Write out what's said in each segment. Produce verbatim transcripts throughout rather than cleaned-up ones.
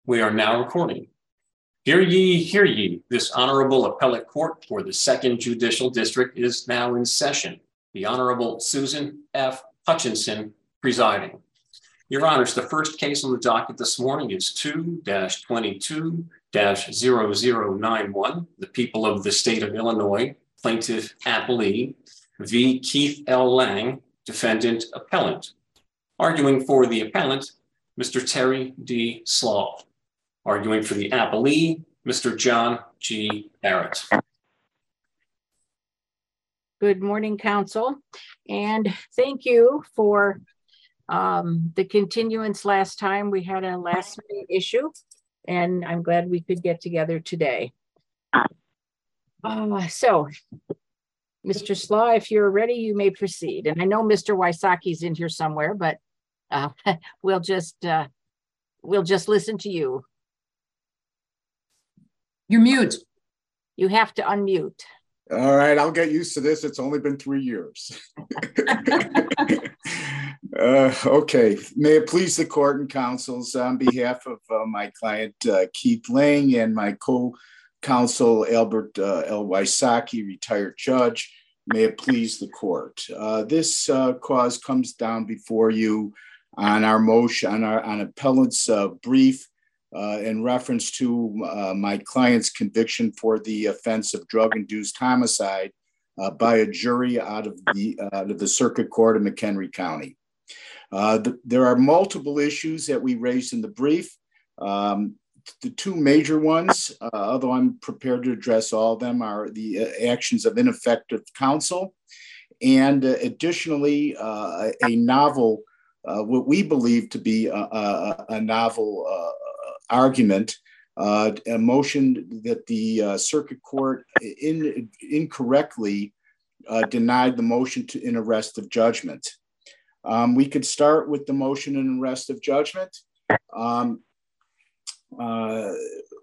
We are now recording. Hear ye, hear ye. This Honorable Appellate Court for the Second Judicial District is now in session. The Honorable Susan F. Hutchinson presiding. Your Honors, the first case on the docket this morning is two twenty-two zero zero nine one, the people of the state of Illinois, plaintiff appellee v. Keith L. Lang, defendant appellant. Arguing for the appellant, Mister Terry D. Slaw. Arguing for the appellee, Mister John G. Barrett. Good morning, counsel, and thank you for um, the continuance last time. We had a last minute issue, and I'm glad we could get together today. Uh, so, Mister Slaw, if you're ready, you may proceed. And I know Mister Wysocki's in here somewhere, but uh, we'll just uh, we'll just listen to you. You're mute. You have to unmute. All right, I'll get used to this. It's only been three years. uh, okay, may it please the court and counsels, on behalf of uh, my client, uh, Keith Lang, and my co-counsel, Albert uh, L. Wysocki, retired judge, may it please the court. Uh, this uh, cause comes down before you on our motion, on our on appellant's uh, brief, Uh, in reference to uh, my client's conviction for the offense of drug-induced homicide uh, by a jury out of the uh, out of the Circuit Court of McHenry County. Uh, the, there are multiple issues that we raised in the brief. Um, the two major ones, uh, although I'm prepared to address all of them, are the uh, actions of ineffective counsel, and uh, additionally uh, a novel, uh, what we believe to be a, a, a novel uh, argument, uh, a motion that the uh, circuit court in, incorrectly uh, denied the motion to in arrest of judgment. Um, we could start with the motion in arrest of judgment. Um, uh,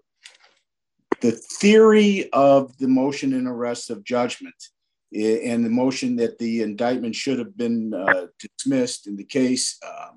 the theory of the motion in arrest of judgment and the motion that the indictment should have been uh, dismissed in the case um,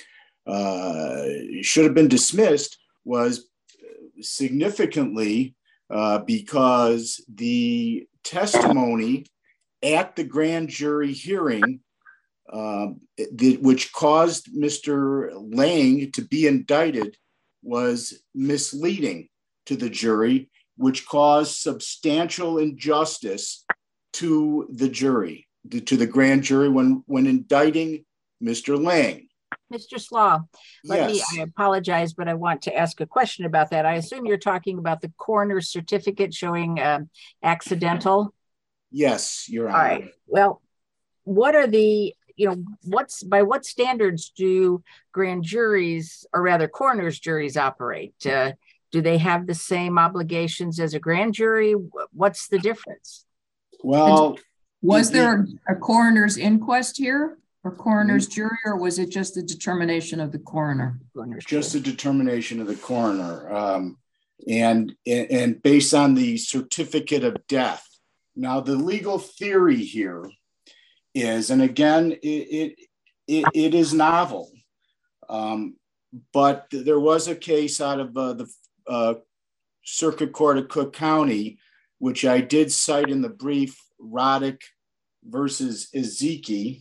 uh, should have been dismissed was significantly uh, because the testimony at the grand jury hearing, uh, the, which caused Mister Lang to be indicted, was misleading to the jury, which caused substantial injustice to the jury, to the grand jury when, when indicting Mister Lang. Mister Slaw, let yes. me, I apologize, but I want to ask a question about that. I assume you're talking about the coroner's certificate showing um, accidental? Yes, Your Honor. All right. Well, what are the, you know, what's, by what standards do grand juries, or rather coroner's juries operate? Uh, do they have the same obligations as a grand jury? What's the difference? Well, was there a coroner's inquest here? Or coroner's jury, or was it just a determination of the coroner? Just a determination of the coroner. Um, and, and based on the certificate of death. Now, the legal theory here is, and again, it, it, it, it is novel, um, but there was a case out of uh, the uh, Circuit Court of Cook County, which I did cite in the brief, Roddick versus Ezeki,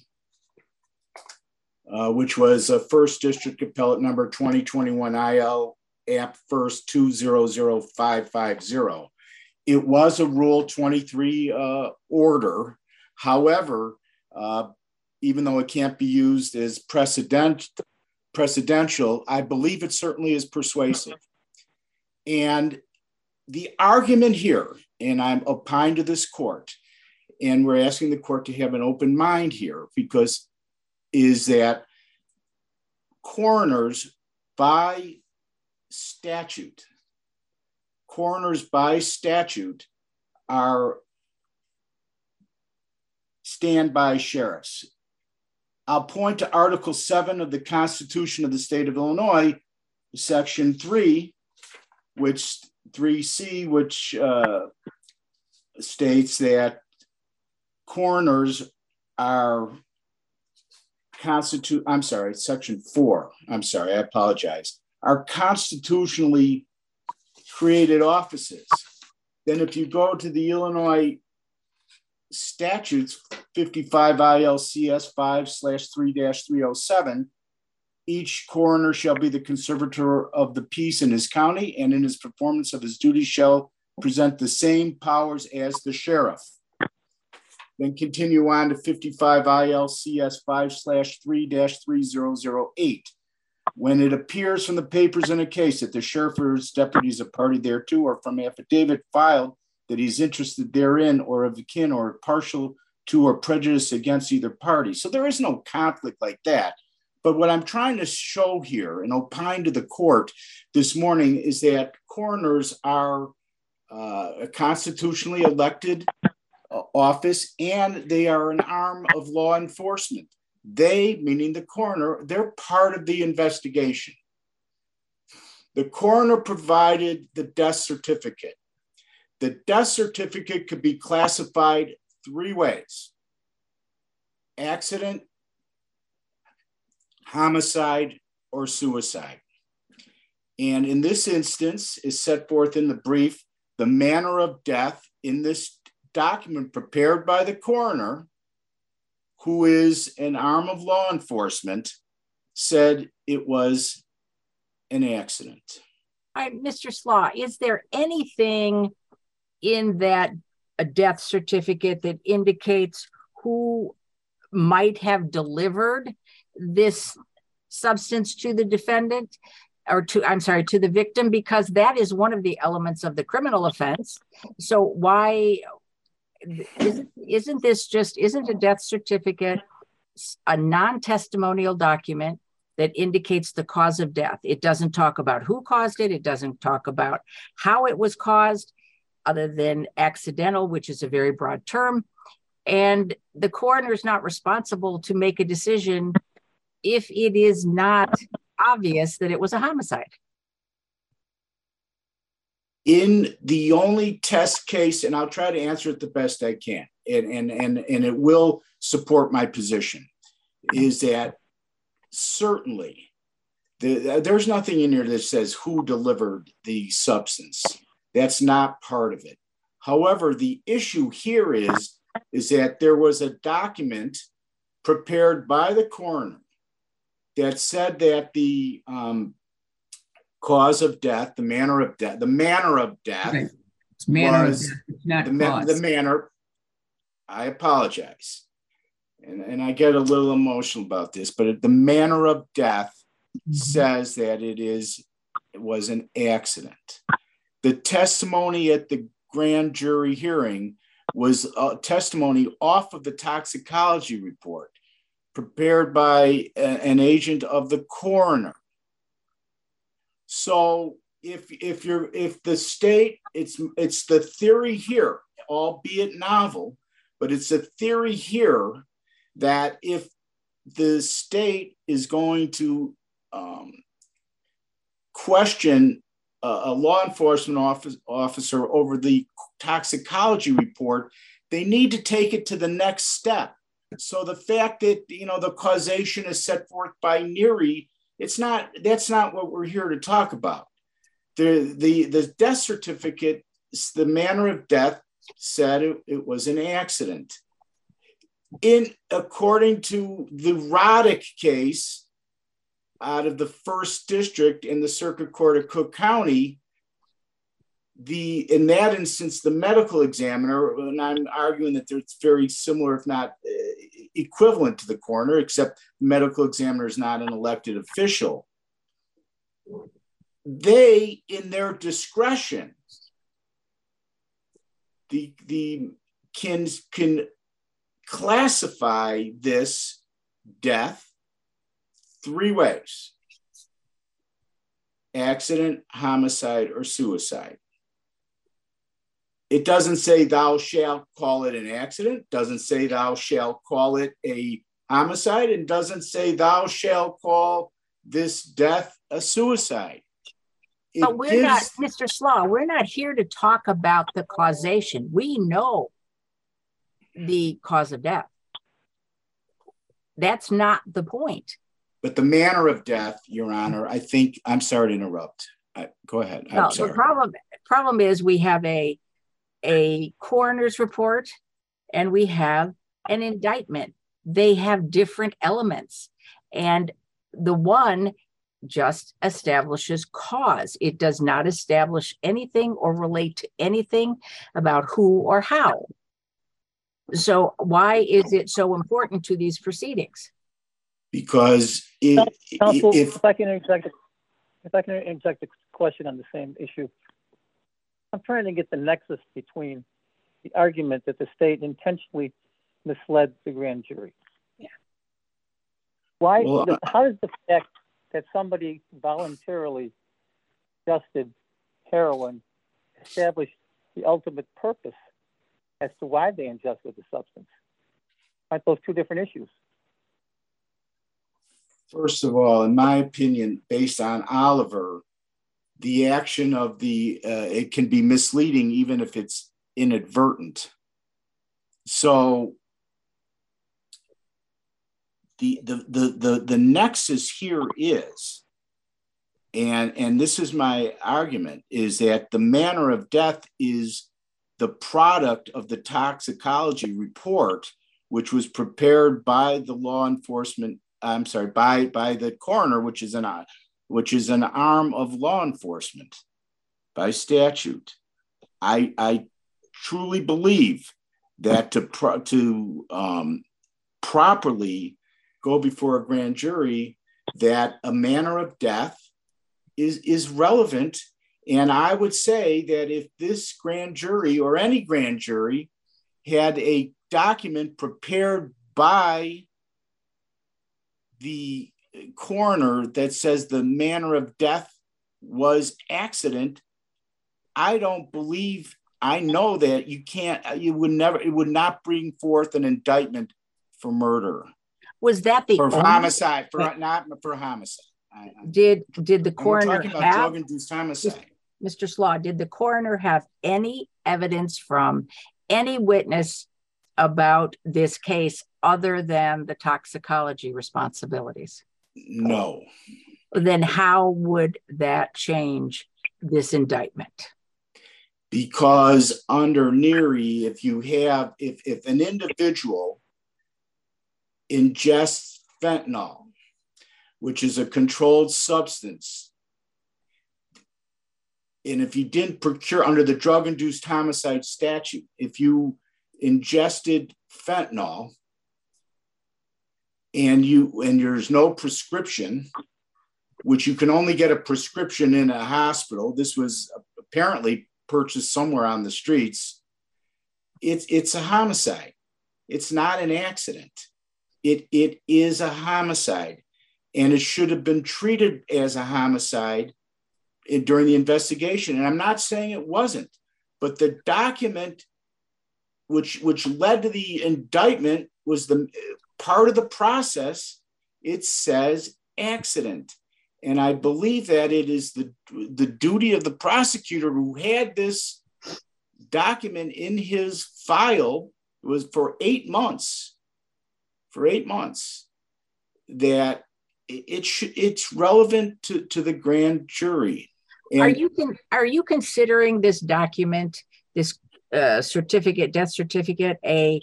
Uh, which was a first district appellate number twenty twenty-one I L app first two zero zero five five zero. It was a Rule twenty-three uh, order. However, uh, even though it can't be used as precedent, precedential, I believe it certainly is persuasive. And the argument here, and I'm opined to this court, and we're asking the court to have an open mind here, because is that coroners by statute, coroners by statute are standby sheriffs. I'll point to Article seven of the Constitution of the State of Illinois, Section three, which three C, which uh, states that coroners are constitute, I'm sorry, section four, I'm sorry, I apologize. are constitutionally created offices. Then if you go to the Illinois statutes, fifty-five I L C S five slash three dash three oh seven, each coroner shall be the conservator of the peace in his county, and in his performance of his duties shall present the same powers as the sheriff. Then continue on to fifty-five I L C S five slash three dash three thousand eight. When it appears from the papers in a case that the sheriff or his deputies are party thereto, or from affidavit filed that he's interested therein, or of the kin, or partial to or prejudice against either party. So there is no conflict like that. But what I'm trying to show here and opine to the court this morning is that coroners are uh, a constitutionally elected uh, office, and they are an arm of law enforcement. They, meaning the coroner, they're part of the investigation. The coroner provided the death certificate. The death certificate could be classified three ways: accident, homicide, or suicide. And in this instance, is set forth in the brief, the manner of death in this document prepared by the coroner, who is an arm of law enforcement, said it was an accident. All right, Mister Slaw, is there anything in that a death certificate that indicates who might have delivered this substance to the defendant, or to, I'm sorry, to the victim? Because that is one of the elements of the criminal offense. So why isn't, isn't this just, isn't a death certificate a non-testimonial document that indicates the cause of death? It doesn't talk about who caused it. It doesn't talk about how it was caused, other than accidental, which is a very broad term. And the coroner is not responsible to make a decision if it is not obvious that it was a homicide. In the only test case, and I'll try to answer it the best I can, and, and, and, and it will support my position, is that certainly the, there's nothing in here that says who delivered the substance. That's not part of it. However, the issue here is, is that there was a document prepared by the coroner that said that the um, cause of death, the manner of death, the manner of death okay. It's manner was of death. It's not the, ma- the manner. I apologize. And, and I get a little emotional about this, but the manner of death mm-hmm. says that it is, it was an accident. The testimony at the grand jury hearing was a testimony off of the toxicology report prepared by a, an agent of the coroner. So if if you're if the state, it's it's the theory here, albeit novel, but it's a theory here that if the state is going to um, question a law enforcement office, officer over the toxicology report, they need to take it to the next step. So the fact that, you know, the causation is set forth by Neary, it's not, that's not what we're here to talk about. The, the, the death certificate, the manner of death said it, it was an accident. In, according to the Roddick case, out of the first district in the Circuit Court of Cook County, the in that instance, the medical examiner, and I'm arguing that it's very similar, if not uh, equivalent to the coroner, except the medical examiner is not an elected official. They, in their discretion, the, the can, can classify this death three ways: accident, homicide, or suicide. It doesn't say thou shalt call it an accident, doesn't say thou shalt call it a homicide, and doesn't say thou shalt call this death a suicide. It but we're gives... not, Mister Slaw, we're not here to talk about the causation. We know the cause of death. That's not the point. But the manner of death, Your Honor, I think, I'm sorry to interrupt. I, go ahead. I'm No, sorry. the problem, problem is we have a, a coroner's report and we have an indictment. They have different elements. And the one just establishes cause. It does not establish anything or relate to anything about who or how. So why is it so important to these proceedings? Because it, Counsel, if, if I can interject, if I can interject a question on the same issue, I'm trying to get the nexus between the argument that the state intentionally misled the grand jury. Yeah. Why? Well, the, how does the fact that somebody voluntarily ingested heroin establish the ultimate purpose as to why they ingested the substance? Aren't those two different issues? First of all, in my opinion, based on Oliver, the action of the, uh, it can be misleading even if it's inadvertent. So the, the, the, the, the nexus here is, and, and this is my argument, is that the manner of death is the product of the toxicology report, which was prepared by the law enforcement, I'm sorry, by, by the coroner, which is an, which is an arm of law enforcement by statute. I, I truly believe that to, pro, to um, properly go before a grand jury, that a manner of death is, is relevant. And I would say that if this grand jury or any grand jury had a document prepared by the coroner that says the manner of death was accident, I don't believe, I know that you can't, you would never, it would not bring forth an indictment for murder. Was that the for only, homicide, for not for homicide. I, I, did did the coroner we're talking about have, drug-induced homicide. Mister Slaw, did the coroner have any evidence from any witness about this case other than the toxicology responsibilities? No. Then how would that change this indictment? Because under Neary, if you have, if, if an individual ingests fentanyl, which is a controlled substance, and if you didn't procure under the drug-induced homicide statute, if you ingested fentanyl and you and there's no prescription, which you can only get a prescription in a hospital, this was apparently purchased somewhere on the streets, it's it's a homicide. It's not an accident. It it is a homicide, and it should have been treated as a homicide in, during the investigation. And I'm not saying it wasn't, but the document which which led to the indictment was the part of the process. It says accident. And I believe that it is the, the duty of the prosecutor who had this document in his file, it was for eight months, for eight months, that it, it should, it's relevant to, to the grand jury. And are you con- are you considering this document, this uh, certificate, death certificate, a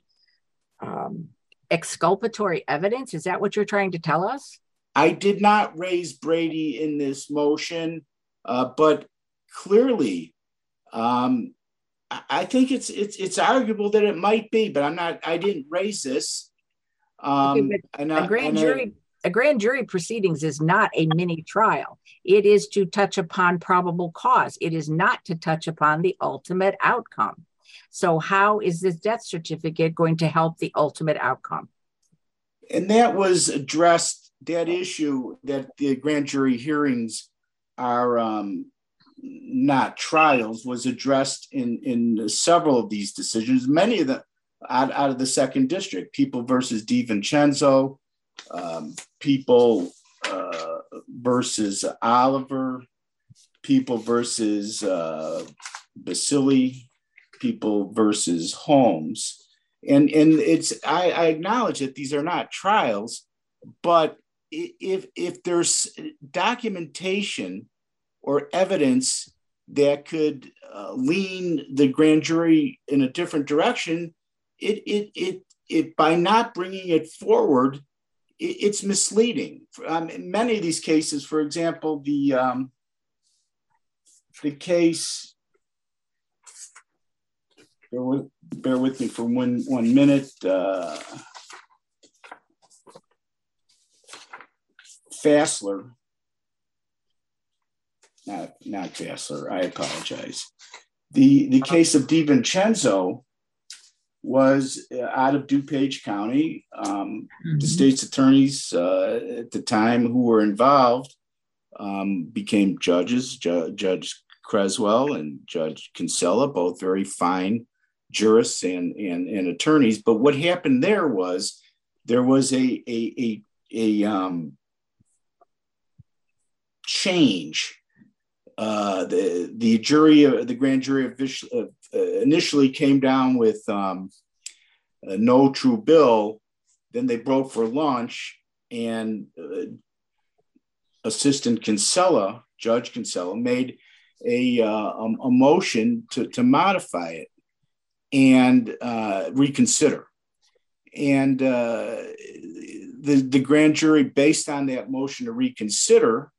um, exculpatory evidence? Is that what you're trying to tell us? I did not raise Brady in this motion, uh, but clearly, um, I think it's it's it's arguable that it might be, but I'm not. I didn't raise this. Um, okay, and a I, grand and jury, I, a grand jury proceedings is not a mini trial. It is to touch upon probable cause. It is not to touch upon the ultimate outcome. So, how is this death certificate going to help the ultimate outcome? And that was addressed. That issue that the grand jury hearings are um, not trials was addressed in, in several of these decisions, many of them out, out of the second district, People versus DiVincenzo, um, People uh, versus Oliver, People versus uh, Basili, People versus Holmes. And, and it's I, I acknowledge that these are not trials, but if if there's documentation or evidence that could uh, lean the grand jury in a different direction, it it it it by not bringing it forward, it, it's misleading. Um, in many of these cases, for example, the um, the case. Bear with, bear with me for one one minute. Uh, Fassler. Not, not Fassler, I apologize. The, the case of DiVincenzo was out of DuPage County. Um, mm-hmm. The state's attorneys uh, at the time who were involved um, became judges, Ju- Judge Creswell and Judge Kinsella, both very fine jurists and, and, and attorneys. But what happened there was there was a, a, a, a um, change. Uh, the the jury, uh, the grand jury uh, initially came down with um, a no true bill. Then they broke for lunch, and uh, Assistant Kinsella, Judge Kinsella, made a uh, a motion to to modify it and uh, reconsider. And uh, the the grand jury, based on that motion to reconsider,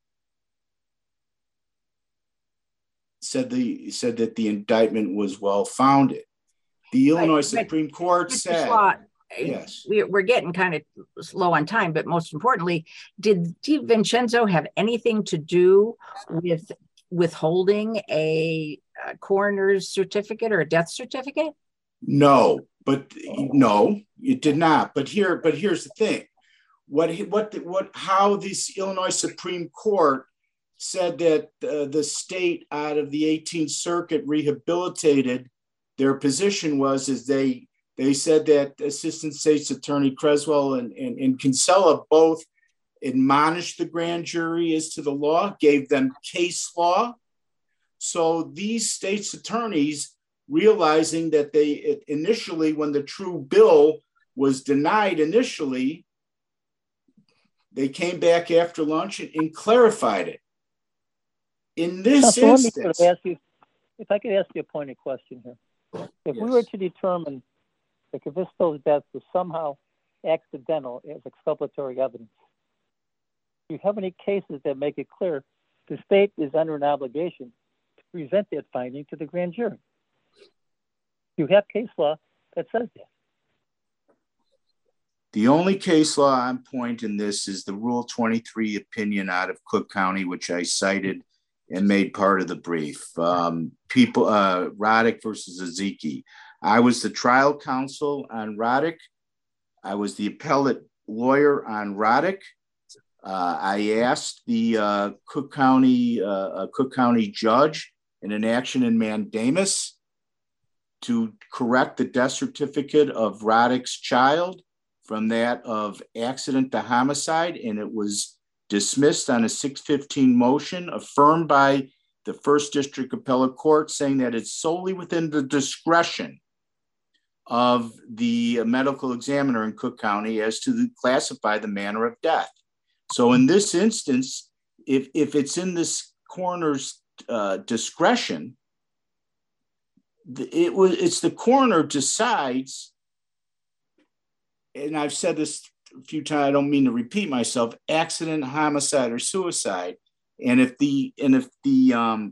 said the said that the indictment was well founded. The Illinois but, Supreme but, Court said, Law, yes, we're getting kind of low on time. But most importantly, did DiVincenzo have anything to do with withholding a, a coroner's certificate or a death certificate? No, but no, it did not. But here, but here's the thing: what what what how this Illinois Supreme Court said that uh, the state out of the eighteenth Circuit rehabilitated their position was is they they said that Assistant State's Attorney Creswell and, and, and Kinsella both admonished the grand jury as to the law, gave them case law. So these state's attorneys, realizing that they initially, when the true bill was denied initially, they came back after lunch and, and clarified it. In this so instance, ask you, if I could ask you a pointed question here. If yes. we were to determine that Cavisto's death was somehow accidental as exculpatory evidence, do you have any cases that make it clear the state is under an obligation to present that finding to the grand jury? You have case law that says that. The only case law on point in this is the Rule twenty-three opinion out of Cook County, which I cited and made part of the brief. Um, people, uh, Roddick versus Ezeki. I was the trial counsel on Roddick. I was the appellate lawyer on Roddick. Uh, I asked the uh, Cook County uh, Cook County judge in an action in mandamus to correct the death certificate of Roddick's child from that of accident to homicide, and it was dismissed on a six fifteen motion, affirmed by the First District Appellate Court, saying that it's solely within the discretion of the medical examiner in Cook County as to the, classify the manner of death. So in this instance, if, if it's in this coroner's uh, discretion, it was it's the coroner decides, and I've said this a few times, I don't mean to repeat myself, accident, homicide, or suicide. And if the and if the um,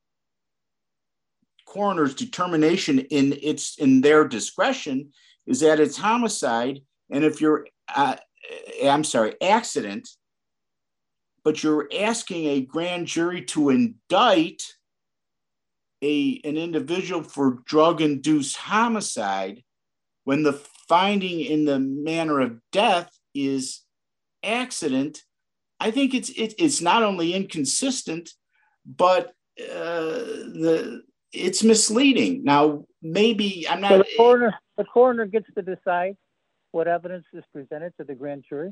coroner's determination in its in their discretion is that it's homicide, and if you're uh, I'm sorry, accident, but you're asking a grand jury to indict a an individual for drug-induced homicide when the finding in the manner of death is accident, I think it's it, it's not only inconsistent, but uh, the it's misleading. Now, maybe I'm not. So the coroner, the coroner gets to decide what evidence is presented to the grand jury.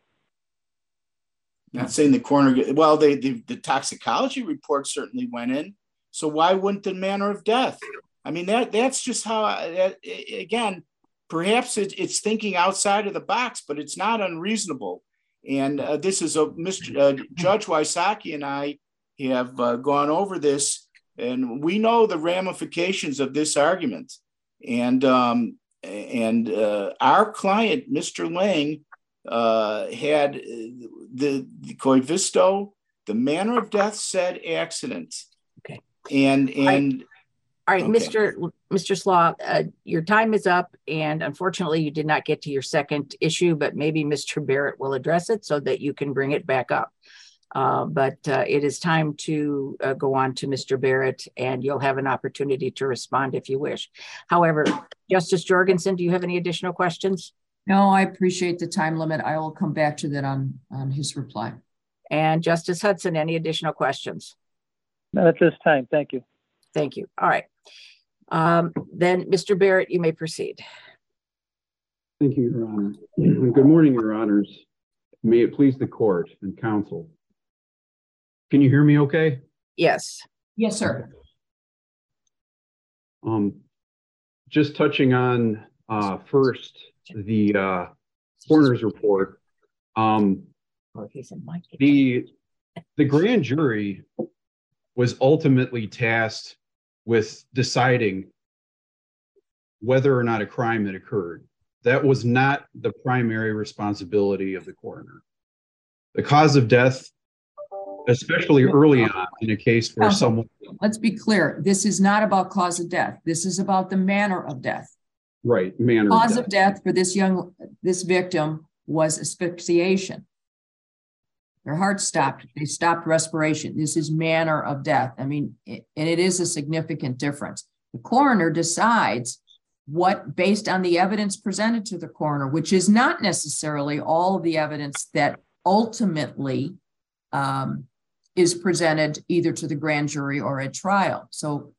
Not saying the coroner. Well, they the, the toxicology report certainly went in. So why wouldn't the manner of death? I mean, that that's just how. I, that, again, perhaps it, it's thinking outside of the box, but it's not unreasonable. And uh, this is a Mister Uh, Judge Wysocki and I have uh, gone over this, and we know the ramifications of this argument. And um, and uh, our client, Mister Lang, uh, had the, the Coivisto, the manner of death said accident. Okay. And and. All right, Okay. Mister Mister Slaw, uh, your time is up, and unfortunately, you did not get to your second issue, but maybe Mister Barrett will address it so that you can bring it back up. Uh, but uh, it is time to uh, go on to Mister Barrett, and you'll have an opportunity to respond if you wish. However, Justice Jorgensen, do you have any additional questions? No, I appreciate the time limit. I will come back to that on, on his reply. And Justice Hudson, any additional questions? Not at this time. Thank you. Thank you. All right. Um, then, Mister Barrett, you may proceed. Thank you, Your Honor. Good morning, Your Honors. May it please the court and counsel. Can you hear me okay? Yes. Yes, sir. Um, just touching on uh, first the uh, coroner's report. Um, the, the grand jury was ultimately tasked with deciding whether or not a crime had occurred. That was not the primary responsibility of the coroner. The cause of death, especially early on in a case where Counsel, someone... Let's be clear. This is not about cause of death. This is about the manner of death. Right, manner Cause of death. of death for this young, this victim was asphyxiation. Their heart stopped. They stopped respiration. This is manner of death. I mean, it, and it is a significant difference. The coroner decides what, based on the evidence presented to the coroner, which is not necessarily all of the evidence that ultimately um, is presented either to the grand jury or at trial. So,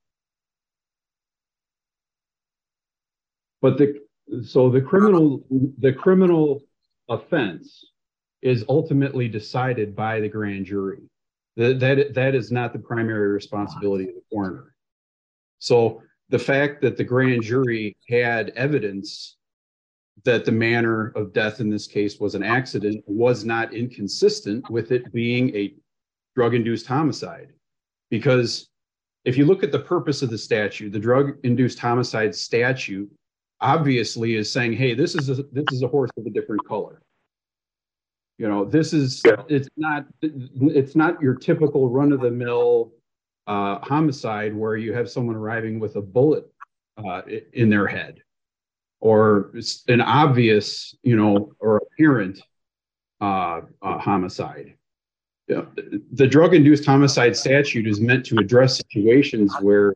but the so the criminal the criminal offense is ultimately decided by the grand jury. That, that, that is not the primary responsibility of the coroner. So the fact that the grand jury had evidence that the manner of death in this case was an accident was not inconsistent with it being a drug-induced homicide. Because if you look at the purpose of the statute, the drug-induced homicide statute obviously is saying, hey, this is a, this is a horse of a different color. You know, this is, it's not, it's not your typical run-of-the-mill uh, homicide where you have someone arriving with a bullet uh, in their head, or an obvious, you know, or apparent uh, uh, homicide. You know, the drug-induced homicide statute is meant to address situations where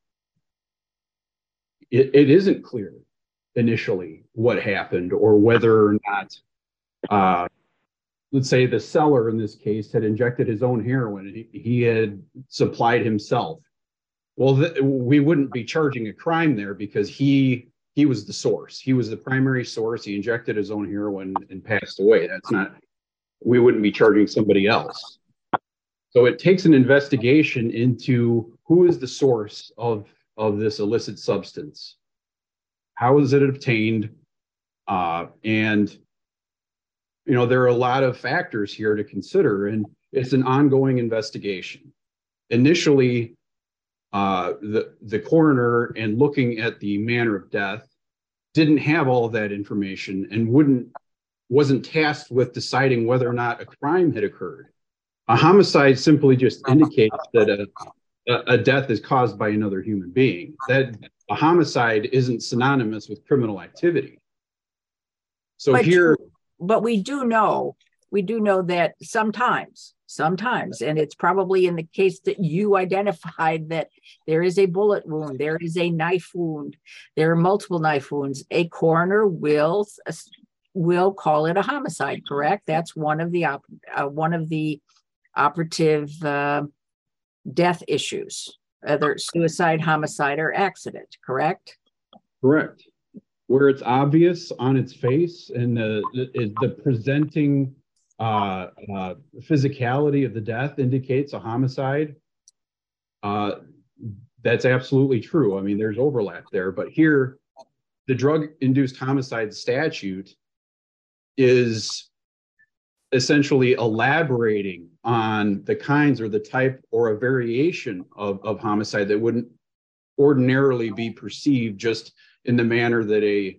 it, it isn't clear initially what happened, or whether or not uh, let's say the seller in this case had injected his own heroin and he, he had supplied himself. Well, th- we wouldn't be charging a crime there because he he was the source. He was the primary source. He injected his own heroin and passed away. That's not, we wouldn't be charging somebody else. So it takes an investigation into who is the source of, of this illicit substance. How is it obtained? Uh, and You know, there are a lot of factors here to consider, and it's an ongoing investigation. Initially, uh, the, the coroner, and looking at the manner of death, didn't have all of that information and wouldn't wasn't tasked with deciding whether or not a crime had occurred. A homicide simply just indicates that a, a death is caused by another human being. That a homicide isn't synonymous with criminal activity. So but here... You, but we do know, we do know that sometimes, sometimes, and it's probably in the case that you identified, that there is a bullet wound, there is a knife wound, there are multiple knife wounds. A coroner will will call it a homicide, correct? That's one of the op, uh, one of the operative uh, death issues, whether suicide, homicide, or accident, correct? Correct. Where it's obvious on its face and the the, the presenting uh, uh, physicality of the death indicates a homicide. Uh, that's absolutely true. I mean, there's overlap there, but here, the drug-induced homicide statute is essentially elaborating on the kinds or the type or a variation of, of homicide that wouldn't ordinarily be perceived just in the manner that a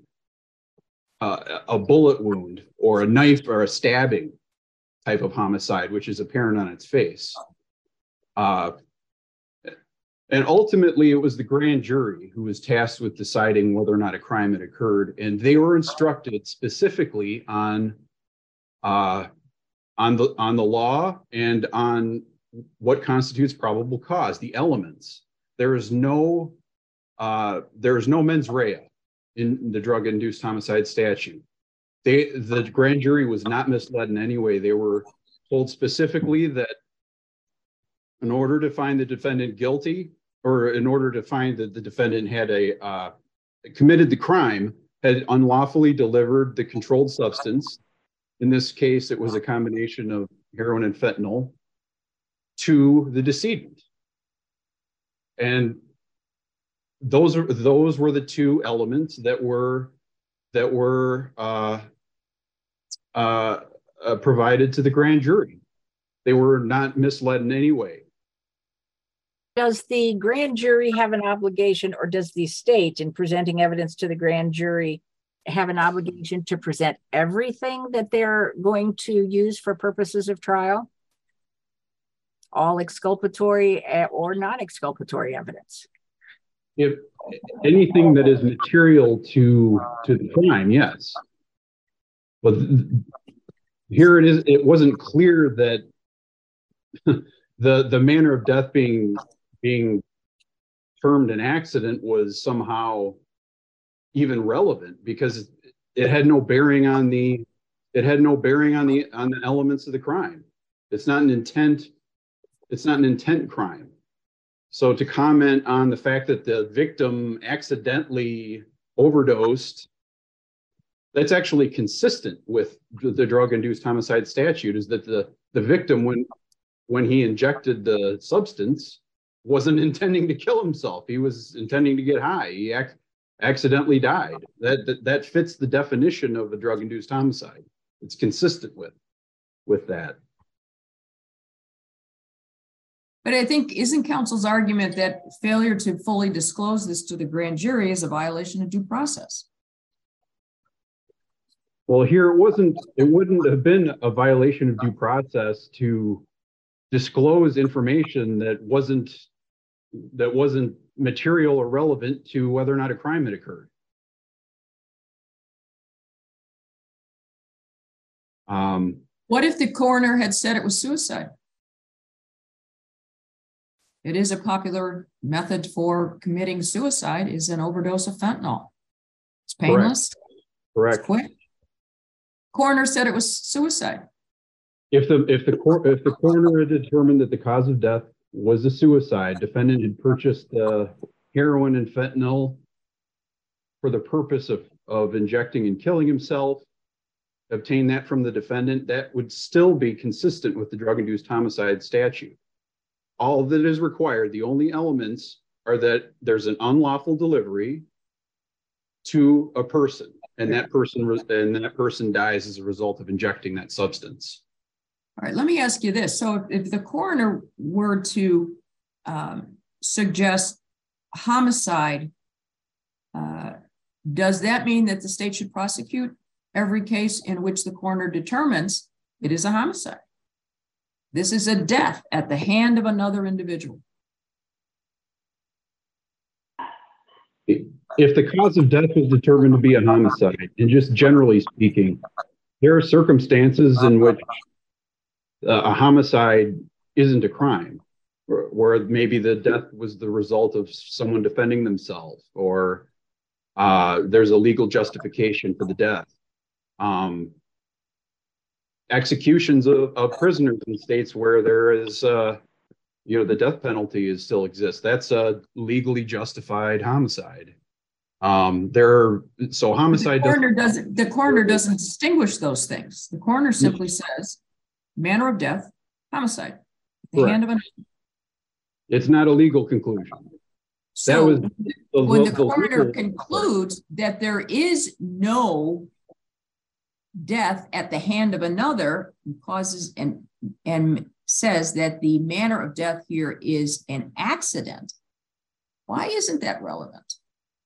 uh, a bullet wound or a knife or a stabbing type of homicide, which is apparent on its face. Uh, and ultimately, it was the grand jury who was tasked with deciding whether or not a crime had occurred, and they were instructed specifically on uh, on the on the law and on what constitutes probable cause, the elements. There is no uh, there is no mens rea in the drug-induced homicide statute. They the grand jury was not misled in any way. They were told specifically that in order to find the defendant guilty, or in order to find that the defendant had a uh, committed the crime, had unlawfully delivered the controlled substance. In this case, it was a combination of heroin and fentanyl to the decedent. And those are those were the two elements that were that were uh, uh, uh, provided to the grand jury. They were not misled in any way. Does the grand jury have an obligation, or does the state, in presenting evidence to the grand jury, have an obligation to present everything that they're going to use for purposes of trial? All exculpatory or non-exculpatory evidence? If anything that is material to to the crime, yes. But here it is. It wasn't clear that the the manner of death being being termed an accident was somehow even relevant, because it had no bearing on the it had no bearing on the on the elements of the crime. It's not an intent. It's not an intent crime. So to comment on the fact that the victim accidentally overdosed, that's actually consistent with the drug-induced homicide statute, is that the, the victim, when, when he injected the substance, wasn't intending to kill himself. He was intending to get high. He ac- accidentally died. That, that, that fits the definition of a drug-induced homicide. It's consistent with, with that. But I think, isn't counsel's argument that failure to fully disclose this to the grand jury is a violation of due process? Well, here it wasn't, it wouldn't have been a violation of due process to disclose information that wasn't, that wasn't material or relevant to whether or not a crime had occurred. Um, what if the coroner had said it was suicide? It is a popular method for committing suicide, is an overdose of fentanyl. It's painless. Correct. It's quick. Coroner said it was suicide. If the if the if the coroner had determined that the cause of death was a suicide, defendant had purchased uh, heroin and fentanyl for the purpose of of injecting and killing himself, obtained that from the defendant, that would still be consistent with the drug-induced homicide statute. All that is required, the only elements are that there's an unlawful delivery to a person, and that person and that person dies as a result of injecting that substance. All right, let me ask you this. So if, if the coroner were to um, suggest homicide, uh, does that mean that the state should prosecute every case in which the coroner determines it is a homicide? This is a death at the hand of another individual. If the cause of death is determined to be a homicide, and just generally speaking, there are circumstances in which uh, a homicide isn't a crime, where, where maybe the death was the result of someone defending themselves, or uh, there's a legal justification for the death. Um, executions of, of prisoners in states where there is, uh, you know, the death penalty is still exists. That's a legally justified homicide. Um, there are, so homicide. The coroner doesn't, the coroner doesn't distinguish those things. The coroner simply says, manner of death, homicide. The Correct. hand of an. It's not a legal conclusion. So that was the, when the, the the coroner legal, concludes that there is no death at the hand of another causes and and says that the manner of death here is an accident, why isn't that relevant?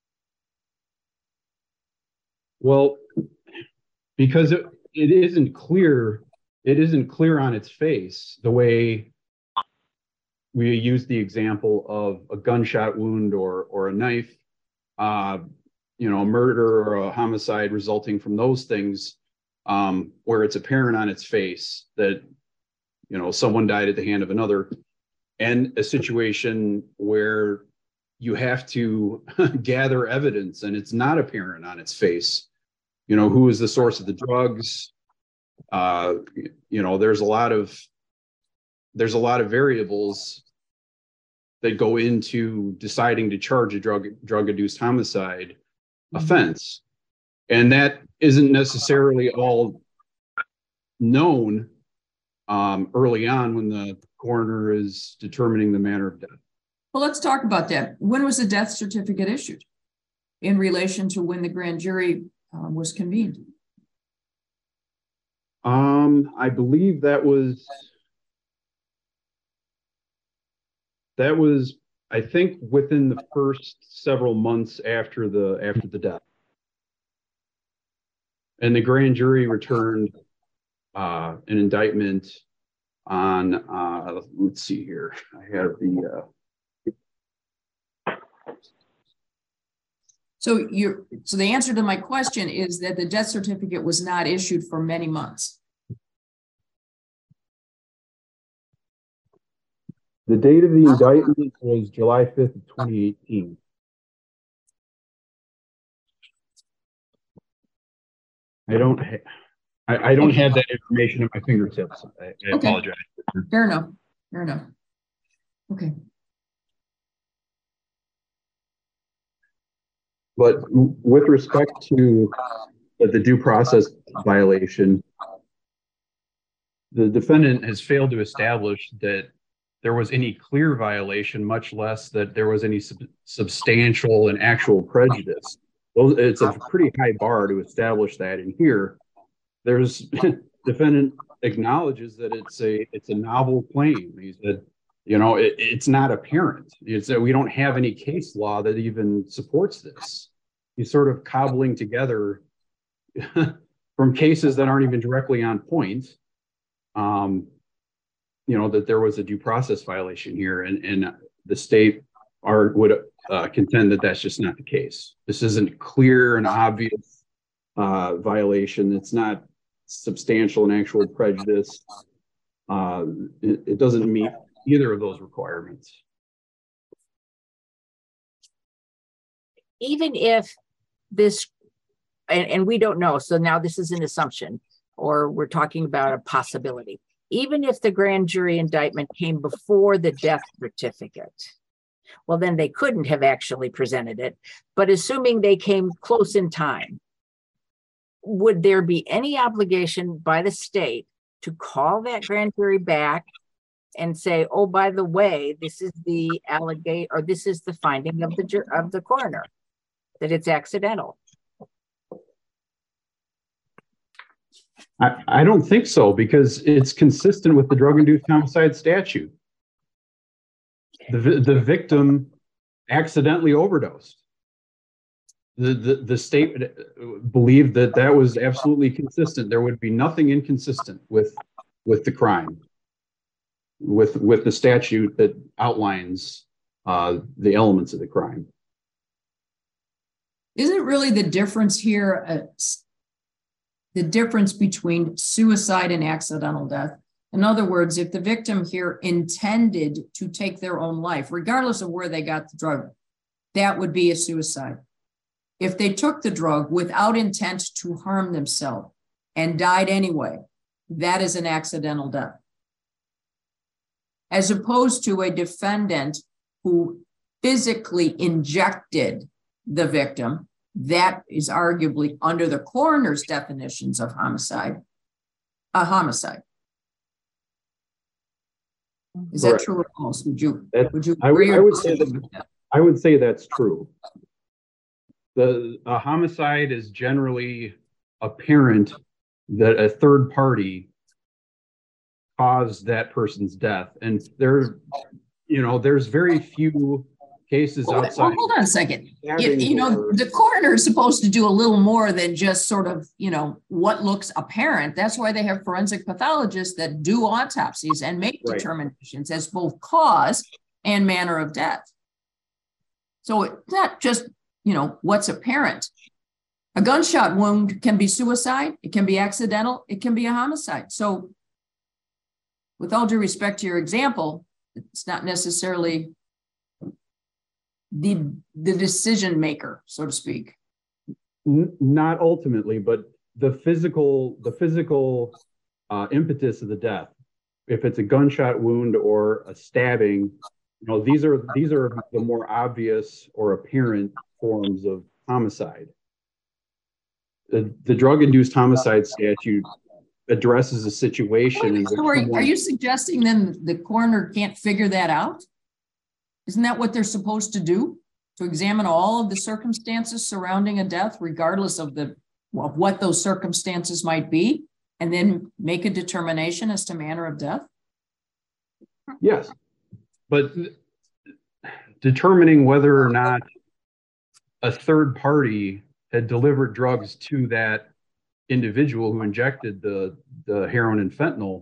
Well, because it, it isn't clear, it isn't clear on its face the way we use the example of a gunshot wound or or a knife, uh, you know, a murder or a homicide resulting from those things, um, where it's apparent on its face that, you know, someone died at the hand of another, and a situation where you have to gather evidence and it's not apparent on its face. You know, who is the source of the drugs? Uh, you know, there's a lot of there's a lot of variables that go into deciding to charge a drug drug-induced homicide mm-hmm. offense, and that isn't necessarily all known um, early on when the coroner is determining the manner of death. Well, let's talk about that. When was the death certificate issued in relation to when the grand jury uh, was convened? Um, I believe that was, that was, I think within the first several months after the, after the death. And the grand jury returned uh, an indictment on, uh, let's see here, I have the, uh, So you so the answer to my question is that the death certificate was not issued for many months. The date of the indictment was July fifth of twenty eighteen. I don't ha I, I don't have that information at my fingertips. I, I okay. apologize. Fair enough. Fair enough. Okay. But with respect to the due process violation, the defendant has failed to establish that there was any clear violation, much less that there was any sub substantial and actual prejudice. It's a pretty high bar to establish that. And here, there's defendant acknowledges that it's a it's a novel claim. He said, you know, it, it's not apparent. It's that we don't have any case law that even supports this. He's sort of cobbling together from cases that aren't even directly on point, um, you know, that there was a due process violation here, and, and the state are, would uh, contend that that's just not the case. This isn't clear and obvious uh, violation. It's not substantial and actual prejudice. Uh, it, it doesn't meet either of those requirements. Even if this, and, and we don't know, so now this is an assumption, or we're talking about a possibility. Even if the grand jury indictment came before the death certificate, well, then they couldn't have actually presented it. But assuming they came close in time, would there be any obligation by the state to call that grand jury back and say, oh, by the way, this is the allegate, or this is the finding of the of the coroner, that it's accidental? I, I don't think so, because it's consistent with the drug-induced homicide statute. The, the victim accidentally overdosed. The, the, the state believed that that was absolutely consistent. There would be nothing inconsistent with, with the crime, with, with the statute that outlines uh, the elements of the crime. Isn't really the difference here uh, the difference between suicide and accidental death? In other words, if the victim here intended to take their own life, regardless of where they got the drug, that would be a suicide. If they took the drug without intent to harm themselves and died anyway, that is an accidental death. As opposed to a defendant who physically injected the victim, that is arguably, under the coroner's definitions of homicide, a homicide. Is Correct. That true or false? Would you, would you agree? I would, I would say that, I would say that's true. The a homicide is generally apparent that a third party caused that person's death. And there, you know, there's very few cases Hold, outside. well, hold on a second. You, you know, the coroner is supposed to do a little more than just sort of, you know, what looks apparent. That's why they have forensic pathologists that do autopsies and make Right. determinations as both cause and manner of death. So it's not just, you know, what's apparent. A gunshot wound can be suicide, it can be accidental, it can be a homicide. So with all due respect to your example, it's not necessarily the, the decision maker, so to speak. N- not ultimately, but the physical, the physical uh, impetus of the death, if it's a gunshot wound or a stabbing, you know, these are, these are the more obvious or apparent forms of homicide. The, the drug-induced homicide statute addresses a situation in which So are, someone, are you suggesting then the coroner can't figure that out? Isn't that what they're supposed to do? To examine all of the circumstances surrounding a death, regardless of the of what those circumstances might be, and then make a determination as to manner of death? yes, but determining whether or not a third party had delivered drugs to that individual who injected the, the heroin and fentanyl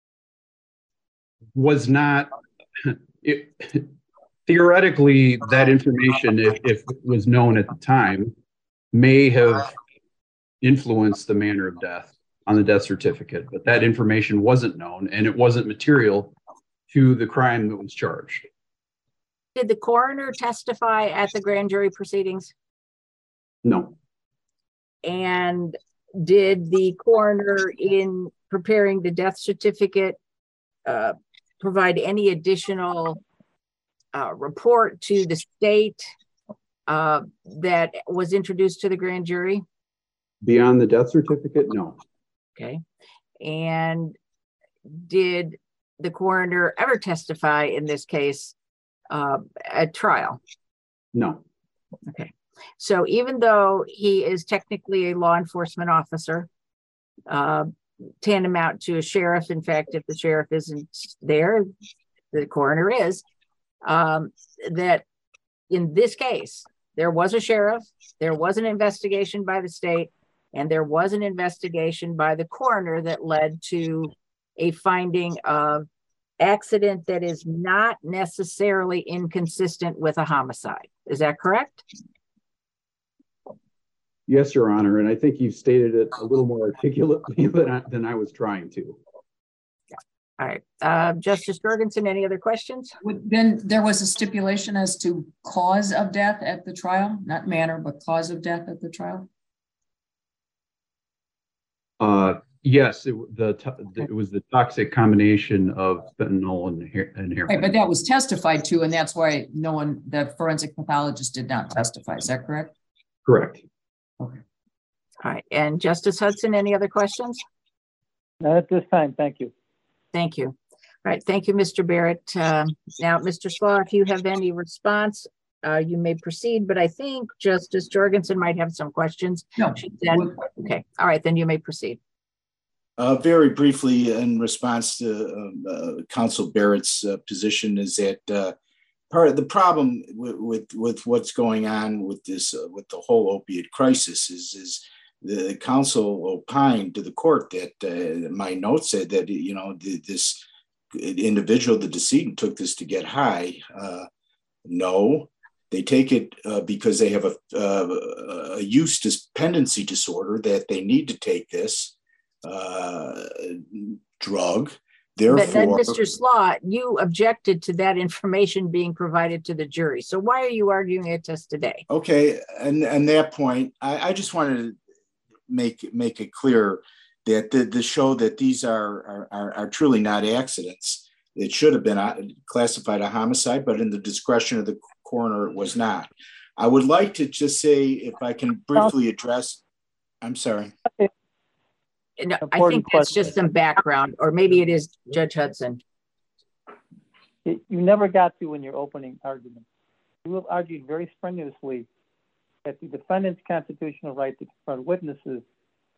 was not, it, theoretically, that information, if, if it was known at the time, may have influenced the manner of death on the death certificate, but that information wasn't known and it wasn't material to the crime that was charged. Did the coroner testify at the grand jury proceedings? No. And did the coroner, in preparing the death certificate, uh, provide any additional uh, report to the state uh, that was introduced to the grand jury? Beyond the death certificate, no. Okay. And did the coroner ever testify in this case uh, at trial? No. Okay. So even though he is technically a law enforcement officer, uh, tantamount to a sheriff, in fact, if the sheriff isn't there, the coroner is, um, that in this case, there was a sheriff, there was an investigation by the state, and there was an investigation by the coroner that led to a finding of accident that is not necessarily inconsistent with a homicide. Is that correct? Yes, Your Honor, and I think you've stated it a little more articulately than I, than I was trying to. Yeah. All right. Uh, Justice Jorgensen, any other questions? Then there was a stipulation as to cause of death at the trial, not manner, but cause of death at the trial? Uh, yes, it, the, it was the toxic combination of fentanyl and, and heroin. Right, but that was testified to, and that's why no one, the forensic pathologist did not testify. Is that correct? Correct. Okay. All right. And Justice Hudson, any other questions? Not at this time. Thank you. Thank you. All right. Thank you, Mister Barrett. Uh, now, Mister Slaw, if you have any response, uh, you may proceed, but I think Justice Jorgensen might have some questions. No. She said, okay. All right. Then you may proceed. Uh, very briefly, in response to um, uh, Counsel Barrett's uh, position, is that uh, part of the problem with, with, with what's going on with this, uh, with the whole opiate crisis is, is the counsel opined to the court that uh, my note said that, you know, the, this individual, the decedent, took this to get high. Uh, no, they take it uh, because they have a, uh, a use dependency disorder that they need to take this uh, drug. Therefore, but then, Mister Slaw, you objected to that information being provided to the jury. So why are you arguing it to us today? Okay, and and that point, I, I just wanted to make make it clear that the, the show that these are, are are truly not accidents. It should have been classified a homicide, but in the discretion of the coroner, it was not. I would like to just say, if I can briefly address. I'm sorry. No, I think that's just some background, or maybe it is Judge Hudson. You never got to in your opening argument. You argued very strenuously that the defendant's constitutional right to confront witnesses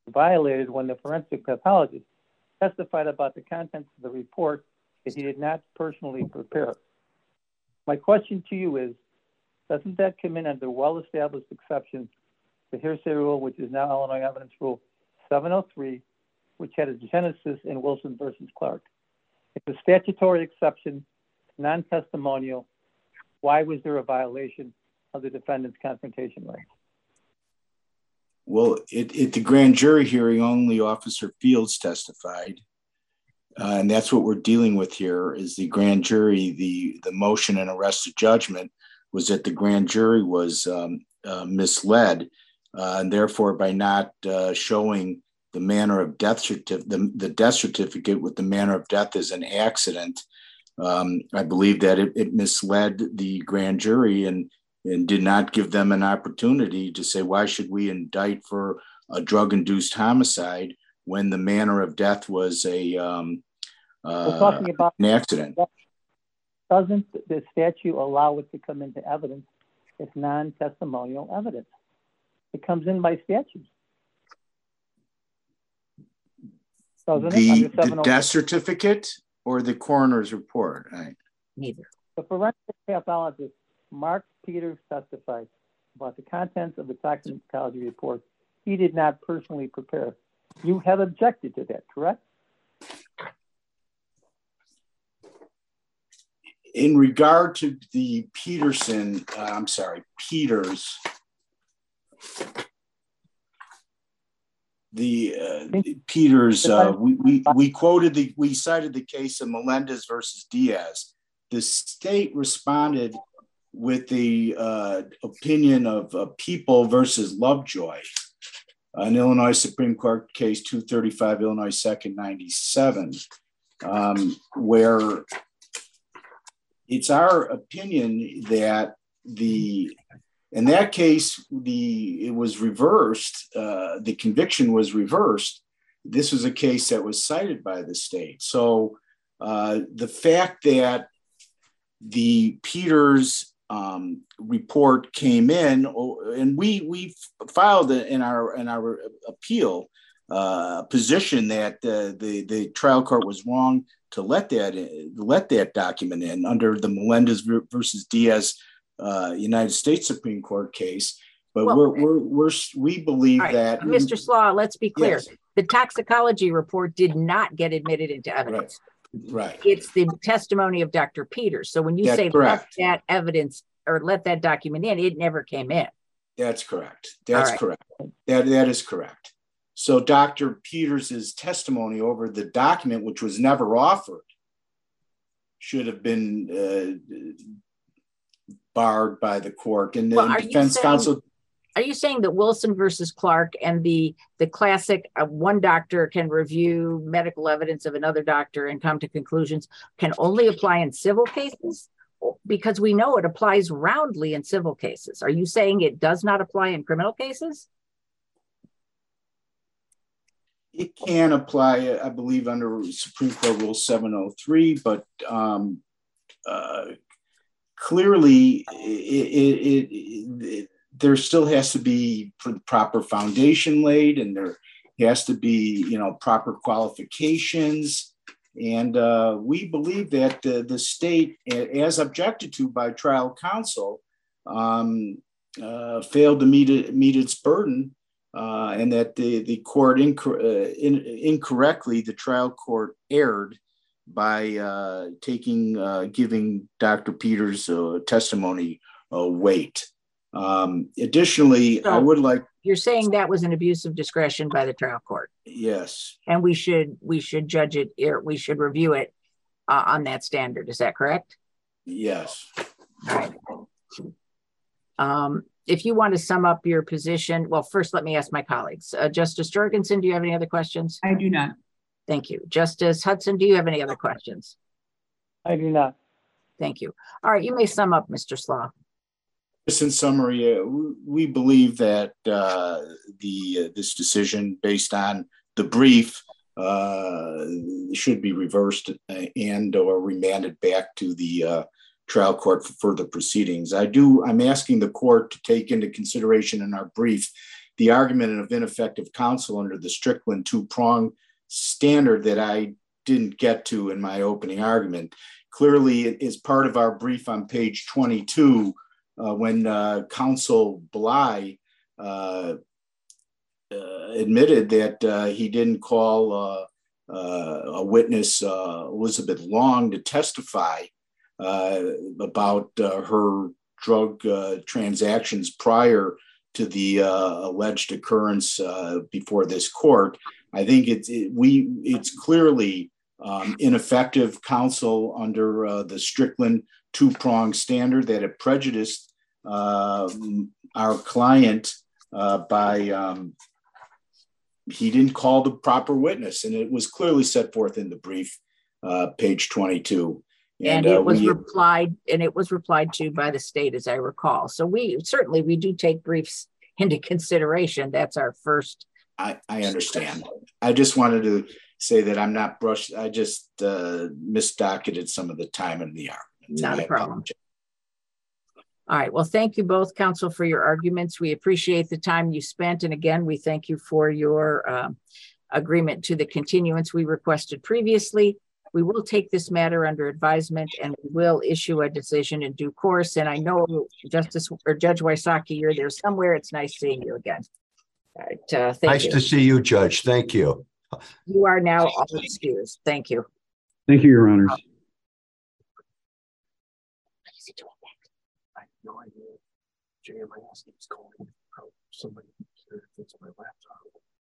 violated when the forensic pathologist testified about the contents of the report that he did not personally prepare. My question to you is, doesn't that come in under well-established exception to hearsay rule, which is now Illinois Evidence Rule seven oh three, which had a genesis in Wilson versus Clark? It's a statutory exception, non-testimonial. Why was there a violation of the defendant's confrontation rights? Well, at, at the grand jury hearing, only Officer Fields testified. Uh, and that's what we're dealing with here is the grand jury, the, the motion and arrest of judgment was that the grand jury was um, uh, misled. Uh, and therefore, by not uh, showing the manner of death certificate, the, the death certificate with the manner of death as an accident, um, I believe that it, it misled the grand jury and, and did not give them an opportunity to say, why should we indict for a drug-induced homicide when the manner of death was a um, uh, We're talking about an accident? Doesn't the statute allow it to come into evidence as non-testimonial evidence? It comes in by statute. Doesn't The, it? the death certificate or the coroner's report? Right. Neither. The forensic pathologist, Mark Peters, testified about the contents of the toxicology report he did not personally prepare. You have objected to that, correct? In regard to the Peterson, uh, I'm sorry, Peters, the uh, Peters, uh, we, we, we quoted the, we cited the case of Melendez versus Diaz. The state responded with the uh, opinion of uh, People versus Lovejoy, an Illinois Supreme Court case two thirty-five, Illinois second ninety-seven, um, where it's our opinion that the, in that case, the, it was reversed, uh, the conviction was reversed. This was a case that was cited by the state. So uh, the fact that the Peters um, report came in, and we we filed in our in our appeal uh, position that uh, the the trial court was wrong to let that in, let that document in under the Melendez versus Diaz uh, United States Supreme Court case. But well, we're, we're we're we believe right. that Mister Slaw, let's be clear: yes. The toxicology report did not get admitted into evidence. Right. Right. It's the testimony of Doctor Peters. So when you That's say correct. let that evidence or let that document in, it never came in. That's correct. That's right. correct. That, that is correct. So Doctor Peters's testimony over the document, which was never offered, should have been uh, barred by the court. And the well, defense saying, counsel. Are you saying that Wilson versus Clark and the the classic uh, one doctor can review medical evidence of another doctor and come to conclusions can only apply in civil cases? Because we know it applies roundly in civil cases. Are you saying it does not apply in criminal cases? It can apply, I believe, under Supreme Court Rule seven oh three, but um, uh, clearly it, it, it, it there still has to be proper foundation laid, and there has to be, you know, proper qualifications. And uh, we believe that the, the state, as objected to by trial counsel, um, uh, failed to meet it, meet its burden, uh, and that the the court inc- uh, in, incorrectly, the trial court erred by uh, taking uh, giving Doctor Peters' uh, testimony uh, weight. Um, additionally, so I would like. You're saying that was an abuse of discretion by the trial court. Yes. And we should we should judge it, or we should review it uh, on that standard. Is that correct? Yes. All right. Um, if you want to sum up your position, well, first let me ask my colleagues. Uh, Justice Jorgensen, do you have any other questions? I do not. Thank you. Justice Hudson, do you have any other questions? I do not. Thank you. All right, you may sum up, Mister Slaw. Just in summary, uh, we believe that uh, the uh, this decision, based on the brief, uh, should be reversed and or remanded back to the uh, trial court for further proceedings. I do. I'm asking the court to take into consideration in our brief the argument of ineffective counsel under the Strickland two-prong standard that I didn't get to in my opening argument. Clearly, it is part of our brief on page twenty-two uh, when uh, counsel Bly uh, uh, admitted that uh, he didn't call uh, uh, a witness, uh, Elizabeth Long, to testify uh, about uh, her drug uh, transactions prior to the uh, alleged occurrence uh, before this court. I think it's it, we it's clearly um, ineffective counsel under uh, the Strickland two-prong standard that it prejudiced uh, our client uh, by um, he didn't call the proper witness, and it was clearly set forth in the brief, uh, page twenty-two. And, and it uh, was we, replied, and it was replied to by the state, as I recall. So we certainly we do take briefs into consideration. That's our first. I, I understand. I just wanted to say that I'm not brushed. I just uh, misdocketed some of the time in the argument. Not a problem. All right. Well, thank you both, counsel, for your arguments. We appreciate the time you spent. And again, we thank you for your um, agreement to the continuance we requested previously. We will take this matter under advisement and we will issue a decision in due course. And I know Justice or Judge Wysocki, you're there somewhere. It's nice seeing you again. All right. Uh, thank nice you. to see you, Judge. Thank you. You are now all excused. Thank you. Thank you, Your Honors. I have no idea. J M I S is calling somebody here. It's my laptop.